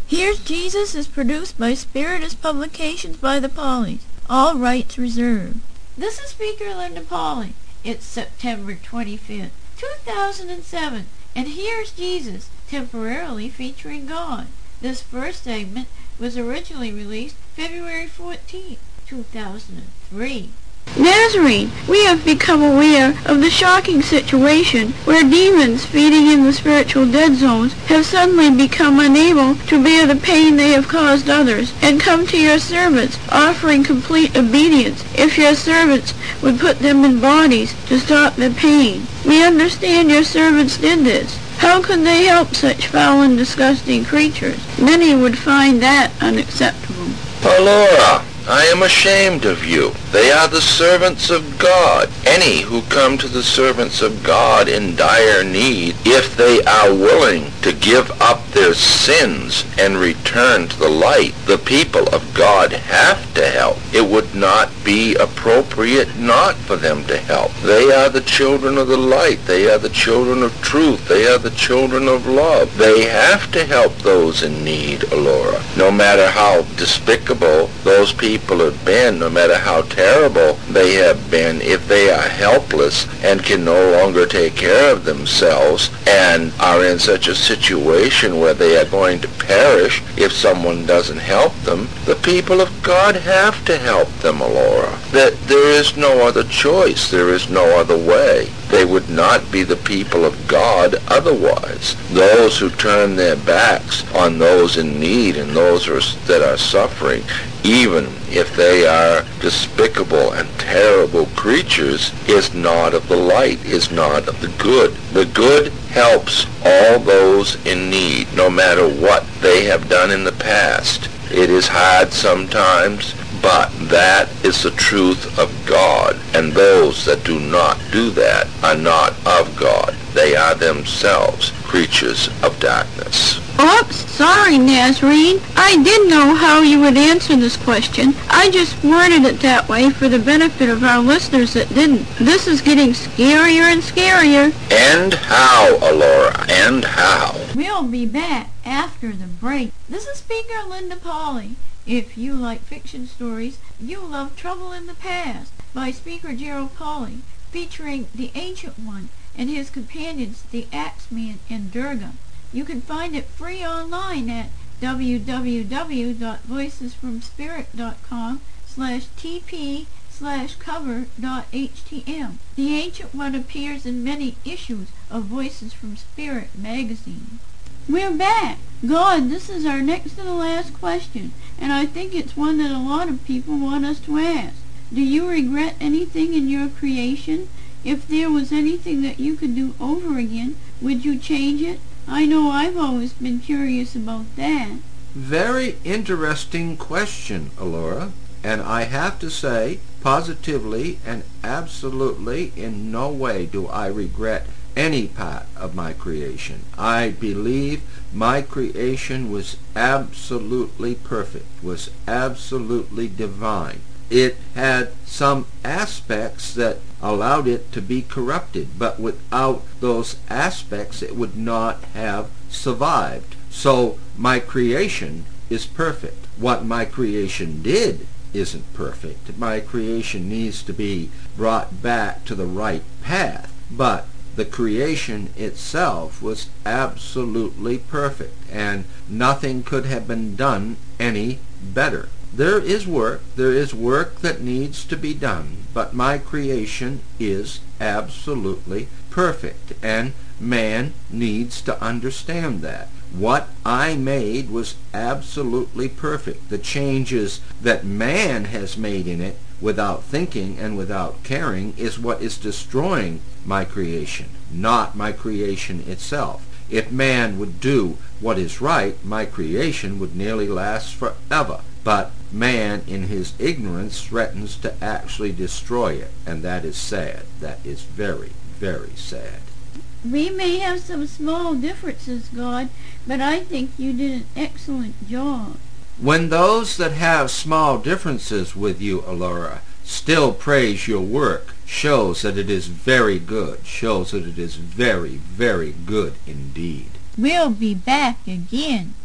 Here's Jesus is produced by Spiritus Publications by the Pauleys. All rights reserved. This is Speaker Linda Pauley. It's September 25th, 2007, and here's Jesus, temporarily featuring God. This first segment was originally released February 14th, 2003. Nazarene, we have become aware of the shocking situation where demons feeding in the spiritual dead zones have suddenly become unable to bear the pain they have caused others and come to your servants offering complete obedience if your servants would put them in bodies to stop the pain. We understand your servants did this. How could they help such foul and disgusting creatures? Many would find that unacceptable. Laura, I am ashamed of you. They are the servants of God. Any who come to the servants of God in dire need, if they are willing to give up their sins and return to the light, the people of God have to help. It would not be appropriate not for them to help. They are the children of the light. They are the children of truth. They are the children of love. They have to help those in need, Laura. No matter how despicable those people have been, no matter how terrible they have been, if they are helpless and can no longer take care of themselves and are in such a situation where they are going to perish if someone doesn't help them, the people of God have to help them, Laura. That there is no other choice. There is no other way. They would not be the people of God otherwise. Those who turn their backs on those in need and those that are suffering, even if they are despicable and terrible creatures, is not of the light, is not of the good. The good helps all those in need, no matter what they have done in the past. It is hard sometimes, but that is the truth of God, and those that do not do that are not of God. They are themselves creatures of darkness. Oops, sorry, Nazarene. I didn't know how you would answer this question. I just worded it that way for the benefit of our listeners that didn't. This is getting scarier and scarier. And how, Laura? And how? We'll be back after the break. This is Speaker Linda Pauley. If you like fiction stories, you'll love Trouble in the Past by Speaker Gerald Pauley, featuring the Ancient One and his companions, the Axeman and Durga. You can find it free online at www.voicesfromspirit.com/tp/cover.htm. The Ancient One appears in many issues of Voices from Spirit magazine. We're back. God, this is our next to the last question, and I think it's one that a lot of people want us to ask. Do you regret anything in your creation? If there was anything that you could do over again, would you change it? I know I've always been curious about that. Very interesting question, Laura. And I have to say, positively and absolutely, in no way do I regret any part of my creation. I believe my creation was absolutely perfect, was absolutely divine. It had some aspects that allowed it to be corrupted, but without those aspects it would not have survived. So my creation is perfect. What my creation did isn't perfect. My creation needs to be brought back to the right path, but the creation itself was absolutely perfect, and nothing could have been done any better. There is work that needs to be done, but my creation is absolutely perfect, and man needs to understand that. What I made was absolutely perfect. The changes that man has made in it without thinking and without caring is what is destroying my creation, not my creation itself. If man would do what is right, my creation would nearly last forever. But man, in his ignorance, threatens to actually destroy it, and that is sad. That is very, very sad. We may have some small differences, God, but I think you did an excellent job. When those that have small differences with you, Laura, still praise your work, shows that it is very good, shows that it is very, very good indeed. We'll be back again.